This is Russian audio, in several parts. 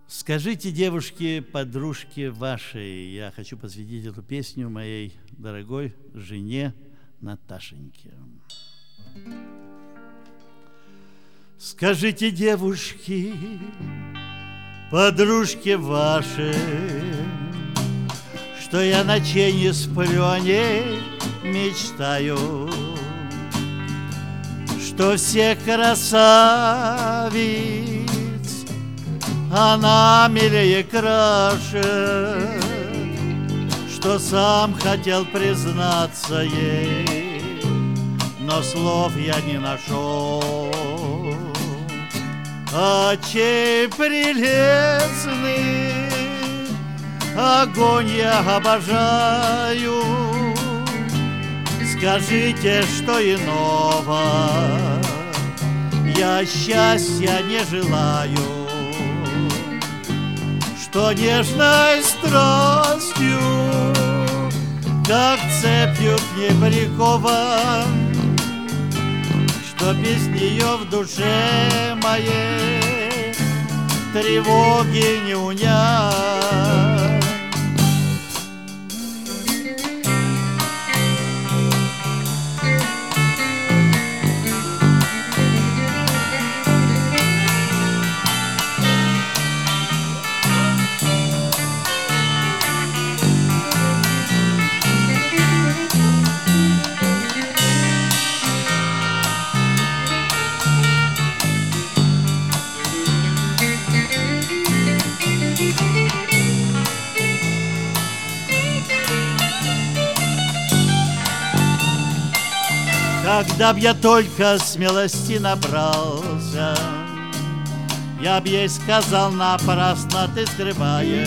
Скажите, девушки, подружки вашей, я хочу посвятить эту песню моей дорогой жене Наташеньке. Скажите, девушки, подружки ваши, что я ночей не сплю, о ней мечтаю, что всех красавиц она милее краше, что сам хотел признаться ей, но слов я не нашел. Очей прелестный огонь я обожаю. Скажите, что иного я счастья не желаю, что нежной страстью, как цепью к ней прикован, что без нее в душе моей тревоги не унять. Когда б я только смелости набрался, я б ей сказал: напрасно ты скрываешь,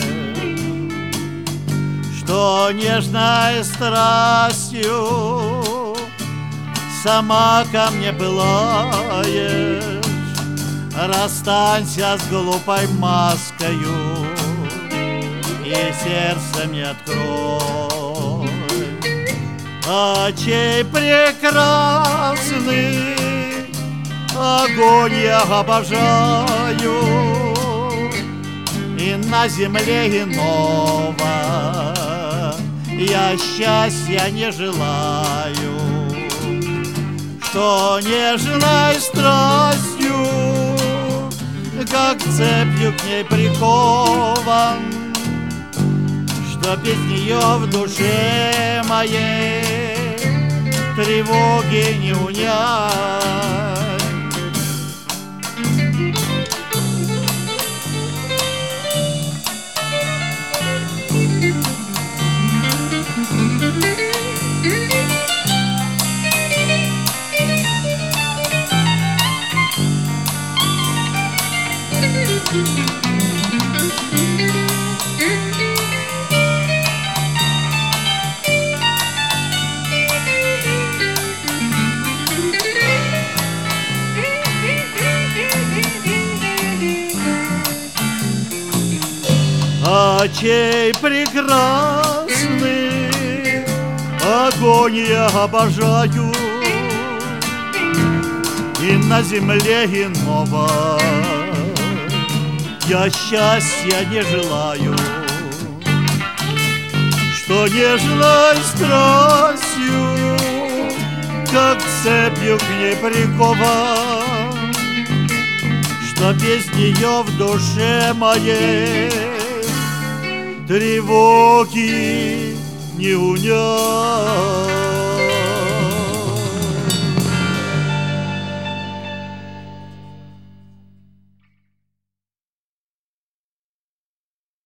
что нежной страстью сама ко мне пылаешь. Расстанься с глупой маскою и сердце мне открой. Очей прекрасный огонь я обожаю, и на земле иного я счастья не желаю, что нежной страстью, как цепью к ней прикован, что без нее в душе моей тревоги не унять. Очей прекрасный огонь я обожаю, и на земле иного я счастья не желаю, что нежной страстью, как цепью к ней прикован, что без нее в душе моей тревоги не унять.